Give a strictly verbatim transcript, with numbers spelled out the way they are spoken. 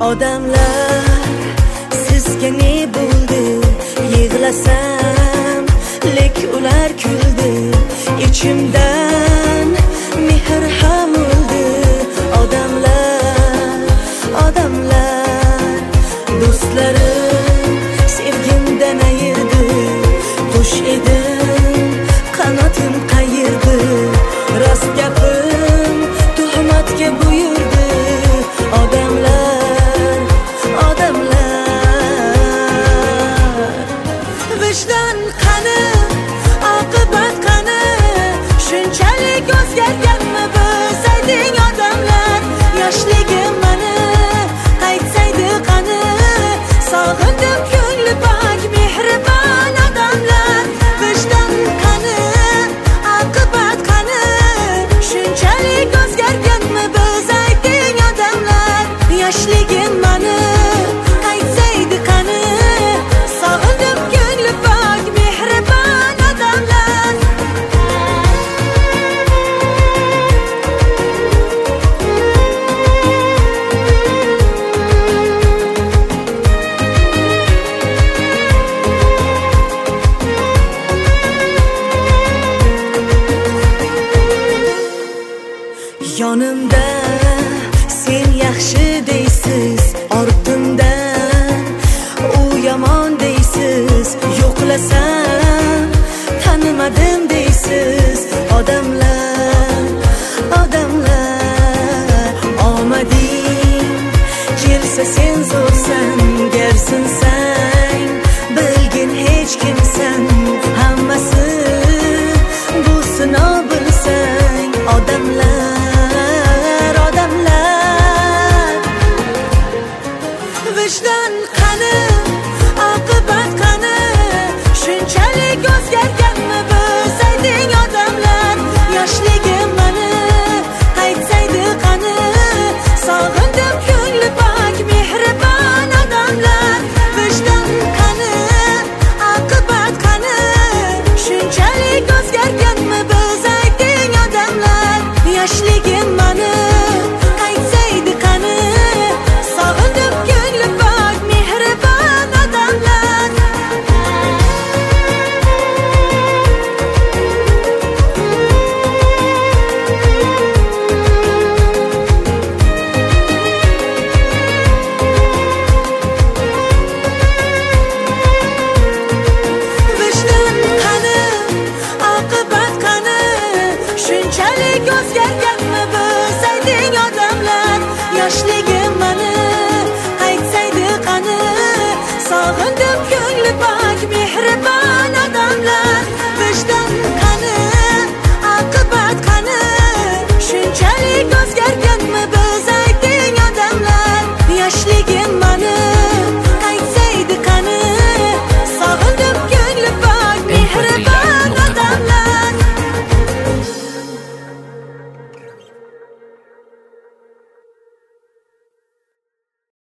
Odamlar sizga ne bo'ldi? Yig'lasam lek ular kuldi. Ichimdan mehr ham o'ldi. Odamlar, odamlar do'stlarim sevgimdan ayirdi. Qush edim, qanotim qayirdi. Rost gapim tuhmatga buyurdi. Odamlar, odamlar vijdon qani, oqibat qani? Shunchalik o'zgarganmi biz? Ayting odamlar, yoshligim mani qaytsaydi qani? Sog'indim ko'ngli pok mehribon odamlar. Vijdon qani, oqibat qani? Shunchalik o'zgarganmi biz? Ayting odamlar, yoshligim mani qaytsaydi qani? Sog'indim ko'ngli pok mehribon odamlar. Yonimda sen yaxshi deysiz, ortimdan u yomon deysiz. Yo'qlasam tanimadim deysiz. Odamlar, odamlar omading kelsa sen zo'rsan, garsinsang bilgin hech kimsan. Hammasi bu sinov bilsang. Odamlar, odamlar vijdon qani, oqibat qani? Shunchalik o'zgarganmi biz? Ayting odamlar, yoshligim mani qaytsaydi qani? Sog'indim ko'ngli pok mehribon odamlar. Vijdon qani, oqibat qani? Shunchalik o'zgarganmi biz? Ayting odamlar, yoshligim mani qaytsaydi qani? Sog'indim ko'ngli pok mehribon odamlar. Vijdon qani, oqibat qani? Shunchalik o'zgargan